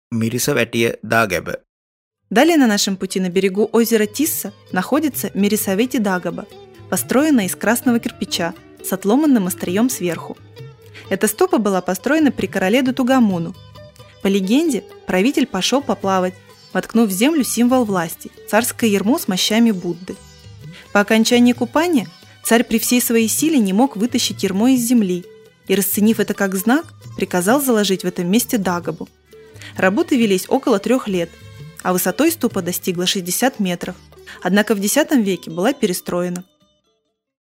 Mirisavetiya Dagaba. Далее на нашем пути на берегу озера Тисса находится Мирисавети Дагоба, построенная из красного кирпича с отломанным острием сверху. Эта ступа была построена при короле Дутугамуну. По легенде, правитель пошел поплавать, воткнув в землю символ власти – царское ярмо с мощами Будды. По окончании купания царь при всей своей силе не мог вытащить ярмо из земли и, расценив это как знак, приказал заложить в этом месте дагобу. Работы велись около 3 лет, а высотой ступа достигла 60 метров, однако в X веке была перестроена.